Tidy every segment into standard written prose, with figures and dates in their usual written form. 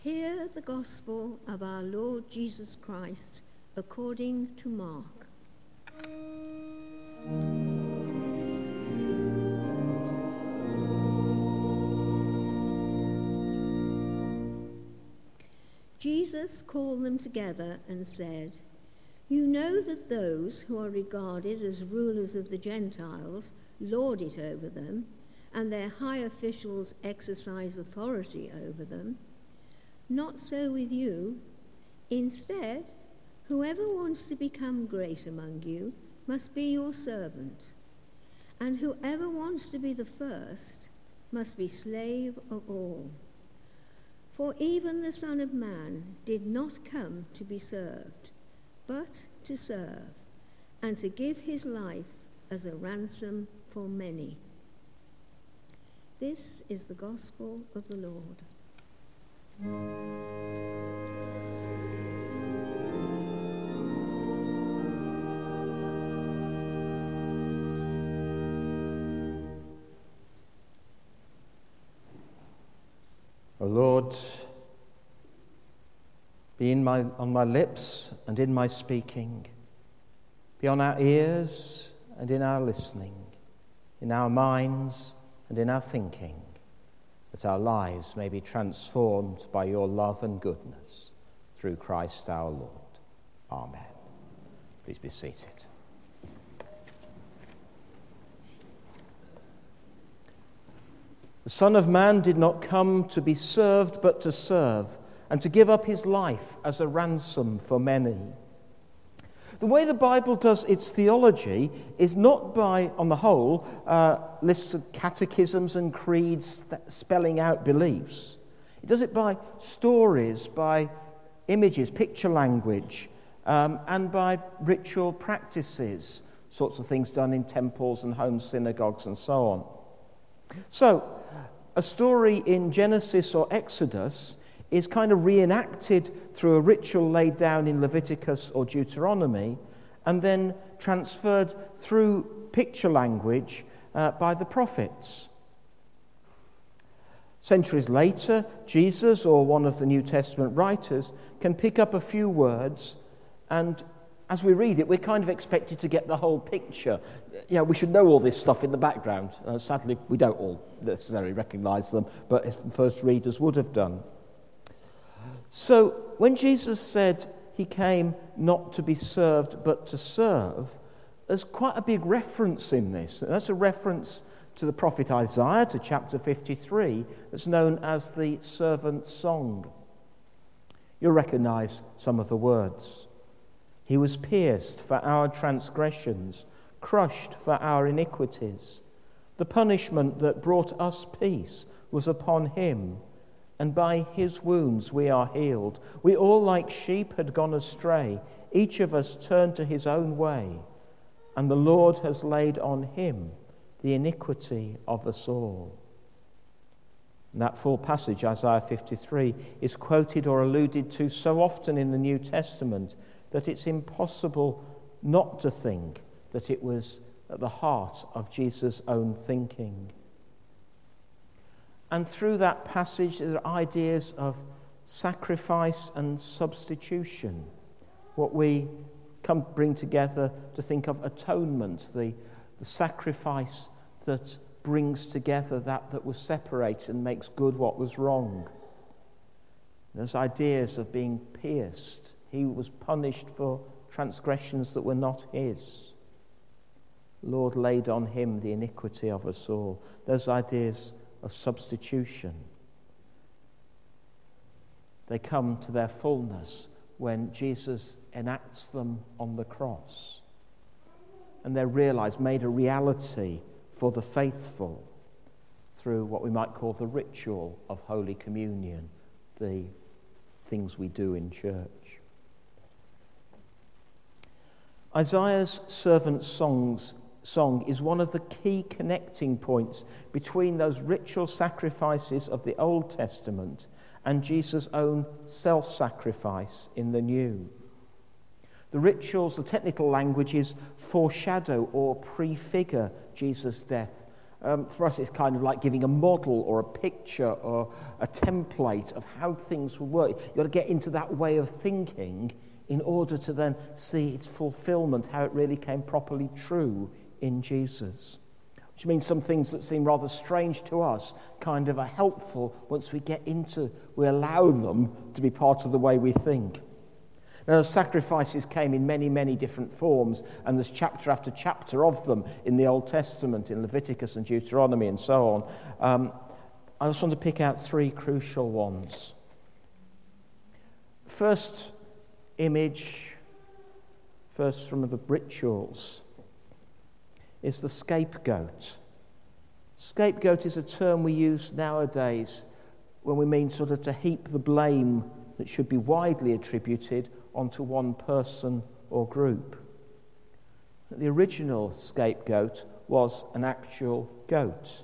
Hear the gospel of our Lord Jesus Christ according to Mark. Jesus called them together and said, "You know that those who are regarded as rulers of the Gentiles lord it over them, and their high officials exercise authority over them. Not so with you. Instead, whoever wants to become great among you must be your servant, and whoever wants to be the first must be slave of all. For even the Son of Man did not come to be served, but to serve, and to give his life as a ransom for many." This is the gospel of the Lord. O Lord, be on my lips and in my speaking, be on our ears and in our listening, in our minds and in our thinking, that our lives may be transformed by your love and goodness, through Christ our Lord. Amen. Please be seated. The Son of Man did not come to be served, but to serve, and to give up his life as a ransom for many. The way the Bible does its theology is not by, on the whole, lists of catechisms and creeds spelling out beliefs. It does it by stories, by images, picture language, and by ritual practices, sorts of things done in temples and home synagogues and so on. So, a story in Genesis or Exodus is kind of reenacted through a ritual laid down in Leviticus or Deuteronomy, and then transferred through picture language by the prophets. Centuries later, Jesus or one of the New Testament writers can pick up a few words, and as we read it, we're kind of expected to get the whole picture. Yeah, we should know all this stuff in the background. Sadly, we don't all necessarily recognise them, but as the first readers would have done. So when Jesus said he came not to be served but to serve, there's quite a big reference in this. And that's a reference to the prophet Isaiah, to chapter 53, that's known as the servant song. You'll recognise some of the words. He was pierced for our transgressions, crushed for our iniquities. The punishment that brought us peace was upon him, and by his wounds we are healed. We all like sheep had gone astray. Each of us turned to his own way, and the Lord has laid on him the iniquity of us all. And that full passage, Isaiah 53, is quoted or alluded to so often in the New Testament that it's impossible not to think that it was at the heart of Jesus' own thinking. And through that passage, there are ideas of sacrifice and substitution, what we bring together to think of atonement, the sacrifice that brings together that was separated and makes good what was wrong. There's ideas of being pierced. He was punished for transgressions that were not his. Lord laid on him the iniquity of us all. Those ideas of substitution, they come to their fullness when Jesus enacts them on the cross. And they're realized, made a reality for the faithful through what we might call the ritual of Holy Communion, the things we do in church. Isaiah's servant song is one of the key connecting points between those ritual sacrifices of the Old Testament and Jesus' own self-sacrifice in the New. The rituals, the technical language is foreshadow or prefigure Jesus' death For us, it's kind of like giving a model or a picture or a template of how things will work. You've got to get into that way of thinking in order to then see its fulfillment, how it really came properly true in Jesus. Which means some things that seem rather strange to us kind of are helpful once we allow them to be part of the way we think. Now, sacrifices came in many, many different forms, and there's chapter after chapter of them in the Old Testament, in Leviticus and Deuteronomy and so on. I just want to pick out three crucial ones. First image, first from the rituals, is the scapegoat. Scapegoat is a term we use nowadays when we mean sort of to heap the blame that should be widely attributed onto one person or group. The original scapegoat was an actual goat.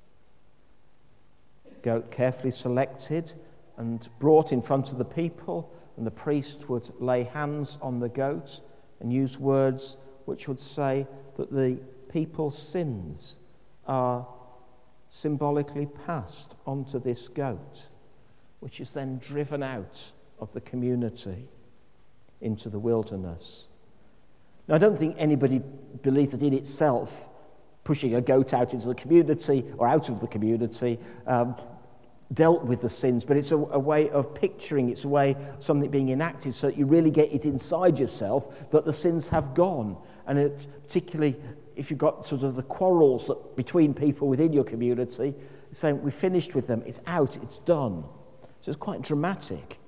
Goat carefully selected and brought in front of the people, and the priest would lay hands on the goat and use words which would say that the people's sins are symbolically passed onto this goat, which is then driven out of the community into the wilderness. Now, I don't think anybody believes that in itself pushing a goat out into the community or out of the community dealt with the sins, but it's a way of picturing, it's a way of something being enacted so that you really get it inside yourself that the sins have gone. And particularly if you've got sort of the quarrels between people within your community, saying we're finished with them, it's out, it's done. So it's quite dramatic.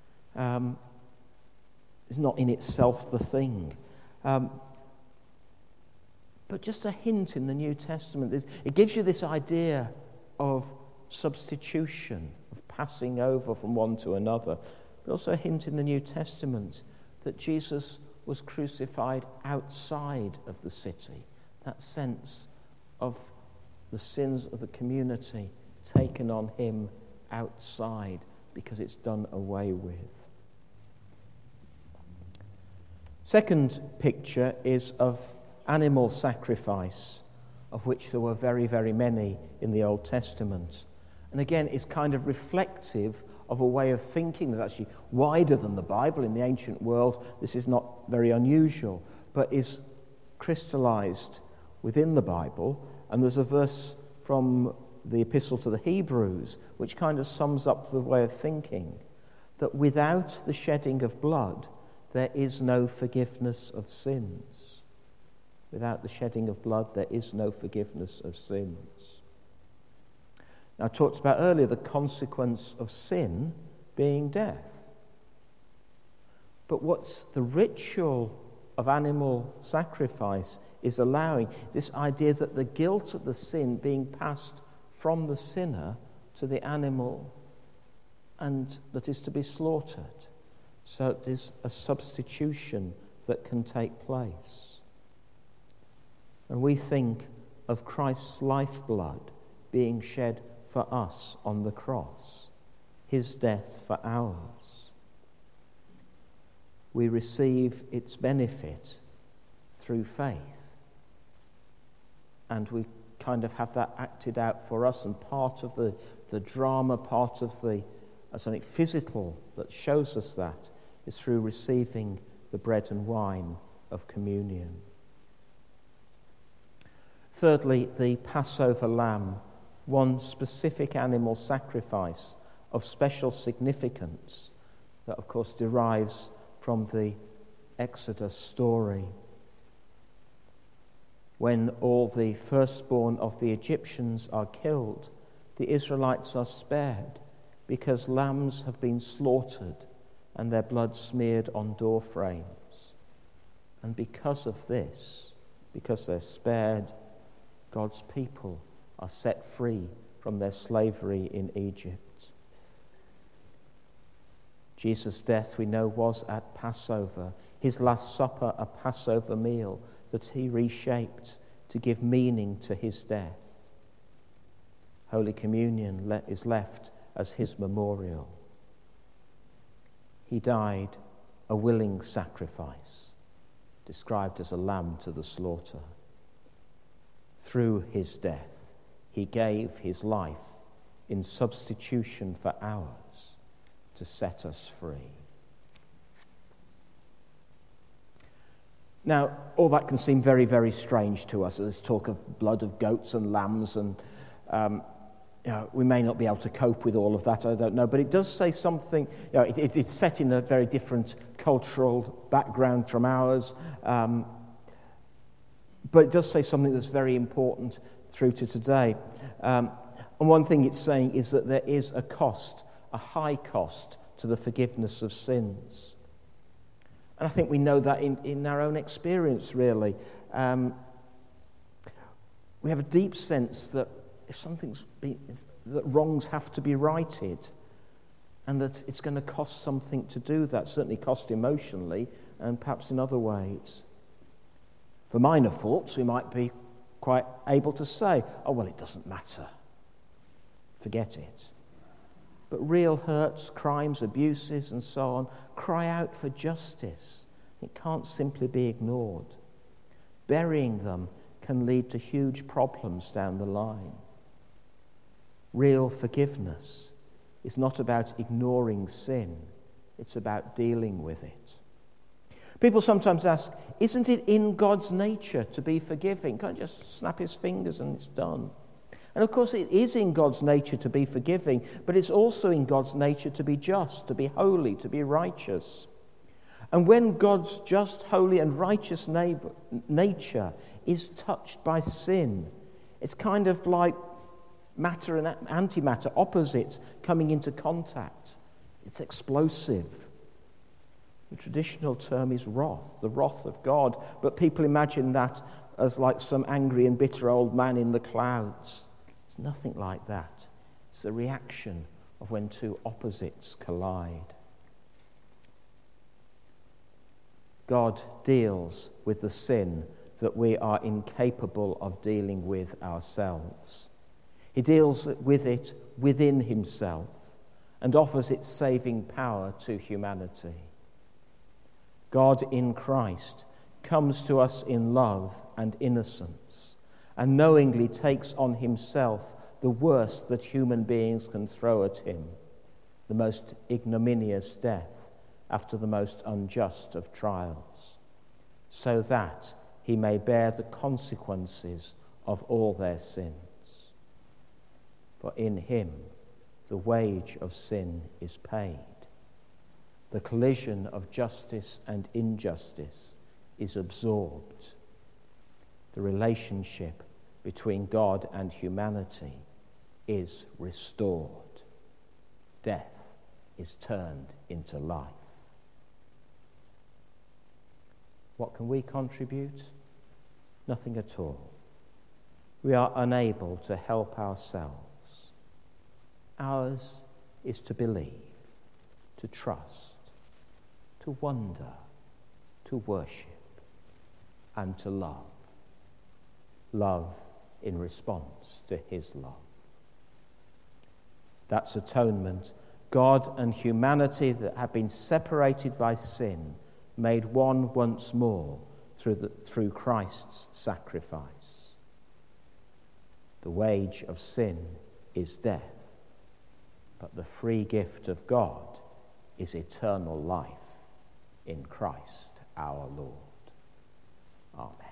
It's not in itself the thing. But just a hint in the New Testament, it gives you this idea of substitution, of passing over from one to another. But also a hint in the New Testament that Jesus was crucified outside of the city. That sense of the sins of the community taken on him outside because it's done away with. Second picture is of animal sacrifice, of which there were very, very many in the Old Testament. And again, it's kind of reflective of a way of thinking that's actually wider than the Bible. In the ancient world, this is not very unusual, but is crystallized within the Bible. And there's a verse from the Epistle to the Hebrews which kind of sums up the way of thinking, that without the shedding of blood, there is no forgiveness of sins. Without the shedding of blood, there is no forgiveness of sins. Now, I talked about earlier the consequence of sin being death. But what's the ritual of animal sacrifice is allowing this idea that the guilt of the sin being passed from the sinner to the animal and that is to be slaughtered. So it is a substitution that can take place. And we think of Christ's lifeblood being shed for us on the cross, his death for ours. We receive its benefit through faith. And we kind of have that acted out for us, and part of the drama, part of the something physical that shows us that is through receiving the bread and wine of communion. Thirdly, the Passover lamb, one specific animal sacrifice of special significance that, of course, derives from the Exodus story. When all the firstborn of the Egyptians are killed, the Israelites are spared because lambs have been slaughtered and their blood smeared on door frames. And because of this, because they're spared, God's people are set free from their slavery in Egypt. Jesus' death, we know, was at Passover, his last supper, a Passover meal that he reshaped to give meaning to his death. Holy Communion is left as his memorial. He died a willing sacrifice, described as a lamb to the slaughter. Through his death, he gave his life in substitution for ours to set us free. Now, all that can seem very, very strange to us. There's talk of blood of goats and lambs, and we may not be able to cope with all of that, I don't know. But it does say something. It's set in a very different cultural background from ours. But it does say something that's very important through to today. And one thing it's saying is that there is a cost, a high cost, to the forgiveness of sins. And I think we know that in our own experience, really. We have a deep sense that if that wrongs have to be righted, and that it's going to cost something to do that, certainly cost emotionally, and perhaps in other ways. For minor faults, we might be quite able to say, oh, well, it doesn't matter. Forget it. But real hurts, crimes, abuses, and so on, cry out for justice. It can't simply be ignored. Burying them can lead to huge problems down the line. Real forgiveness is not about ignoring sin. It's about dealing with it. People sometimes ask, isn't it in God's nature to be forgiving? Can't just snap his fingers and it's done? And of course it is in God's nature to be forgiving, but it's also in God's nature to be just, to be holy, to be righteous. And when God's just, holy and righteous nature is touched by sin, it's kind of like matter and antimatter, opposites coming into contact. It's explosive. The traditional term is wrath, the wrath of God, but people imagine that as like some angry and bitter old man in the clouds. It's nothing like that. It's the reaction of when two opposites collide. God deals with the sin that we are incapable of dealing with ourselves. He deals with it within himself and offers its saving power to humanity. God in Christ comes to us in love and innocence and knowingly takes on himself the worst that human beings can throw at him, the most ignominious death after the most unjust of trials, so that he may bear the consequences of all their sins. For in him the wage of sin is paid. The collision of justice and injustice is absorbed. The relationship between God and humanity is restored. Death is turned into life. What can we contribute? Nothing at all. We are unable to help ourselves. Ours is to believe, to trust, to wonder, to worship, and to love. Love in response to his love. That's atonement. God and humanity that have been separated by sin, made one once more through Christ's sacrifice. The wage of sin is death, but the free gift of God is eternal life in Christ our Lord. Amen.